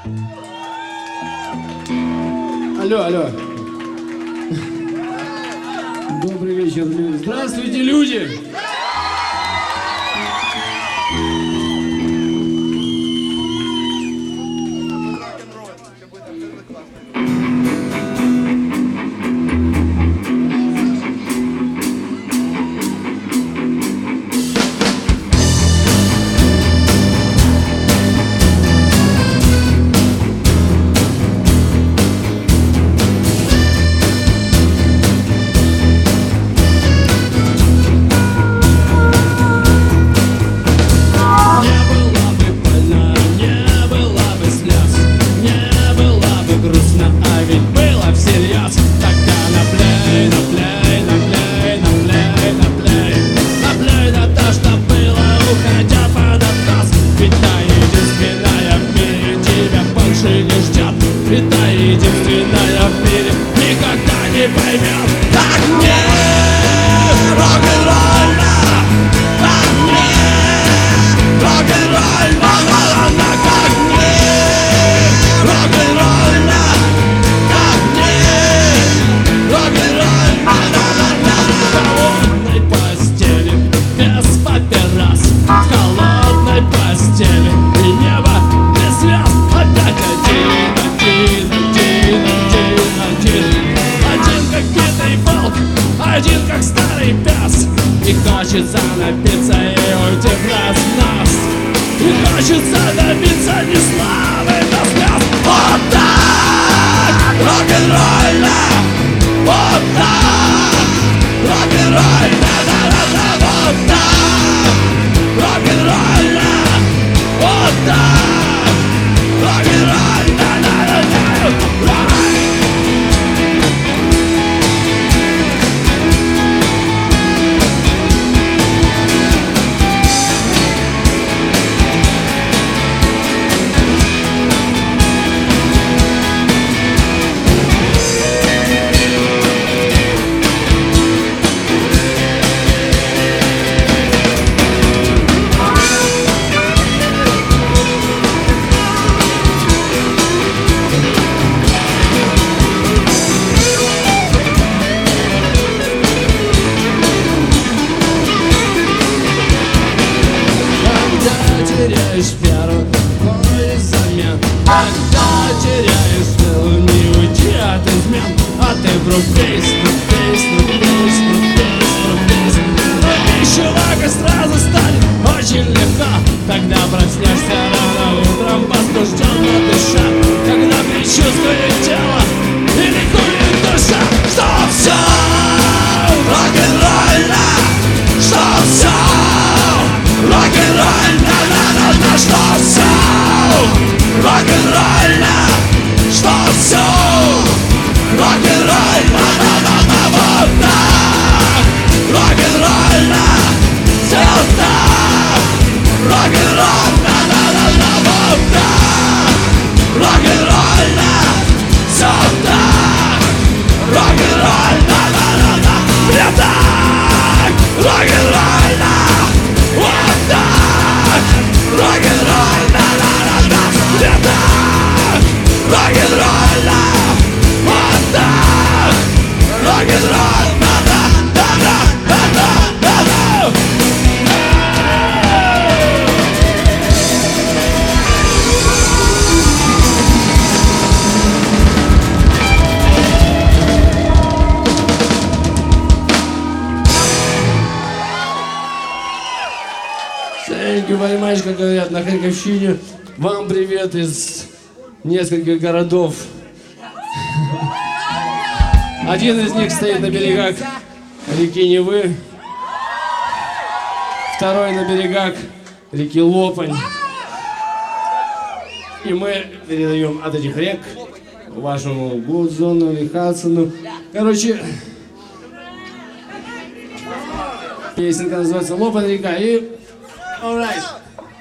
Алло, алло. Добрый вечер, люди. Здравствуйте, люди! Один как старый пес и хочется напиться и уйти в нас. И хочется добиться не славы, но слез. Вот так рок-н-ролльно, вот так рок-н-ролльно, вот так рок-н-ролльно, вот так рок-н-ролльно. Теряешь веру, какой замен. Когда теряешь силу, не уйти от измен. А ты вдруг весь, чувак, и сразу станет очень легко. Тогда проснешься рано утром, возбужденно дыша. Когда предчувствует тело и ликует душа. Что все рок-н-ролльно, что все рок-н-ролльно, что все рок-н-ролльно, что все рок-н-ролльно, вот так рок-н-ролльно, все так рок-н-ролльно, вот так рок-н-ролльно, все так рок-н-ролльно, мне так рок-н-ролльно, вот так рок-н-ролльно, мне так рок-н-ролльно, вот так рок-н-ролльно. Thank you very much, как говорят на Харьковщине. Вам привет из нескольких городов. Один из них стоит на берегах реки Невы, второй на берегах реки Лопань. И мы передаем от этих рек вашему Гудзону или Хадсону. Короче, песенка называется «Лопань река». И alright.